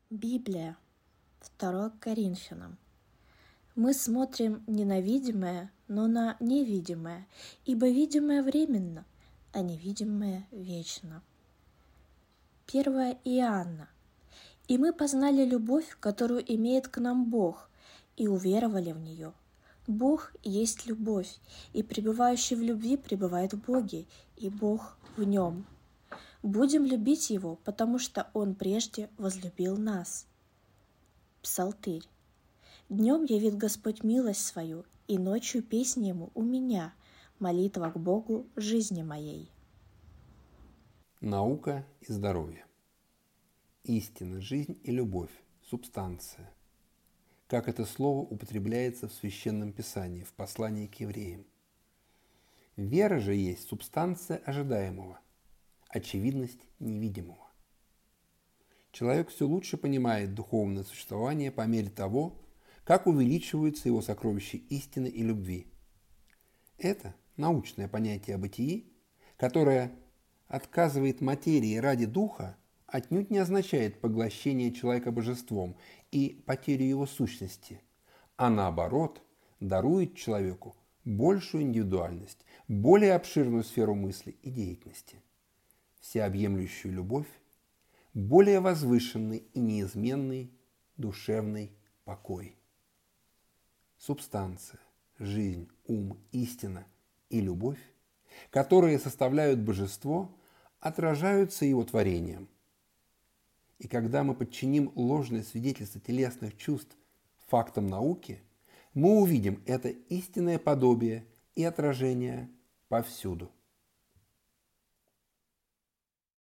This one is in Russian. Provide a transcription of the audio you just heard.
Библия, 2 Коринфянам. Мы смотрим не на видимое, но на невидимое, ибо видимое временно, а невидимое вечно. 1 Иоанна. И мы познали любовь, которую имеет к нам Бог, и уверовали в нее. Бог есть любовь, и пребывающий в любви пребывает в Боге, и Бог в нем. Будем любить Его, потому что Он прежде возлюбил нас. Псалтырь. Днем явит Господь милость свою, и ночью песни Ему у меня, молитва к Богу жизни моей. Наука и здоровье. Истина, жизнь и любовь – субстанция. Как это слово употребляется в Священном Писании, в послании к евреям. Вера же есть субстанция ожидаемого, очевидность невидимого. Человек все лучше понимает духовное существование по мере того, как увеличиваются его сокровища истины и любви. Это научное понятие о бытии, которое отказывает материи ради духа, отнюдь не означает поглощение человека божеством и потерю его сущности, а наоборот дарует человеку большую индивидуальность, более обширную сферу мысли и деятельности, всеобъемлющую любовь, более возвышенный и неизменный душевный покой. Субстанция, жизнь, ум, истина и любовь, которые составляют божество, отражаются его творением. И когда мы подчиним ложное свидетельство телесных чувств фактам науки, мы увидим это истинное подобие и отражение повсюду.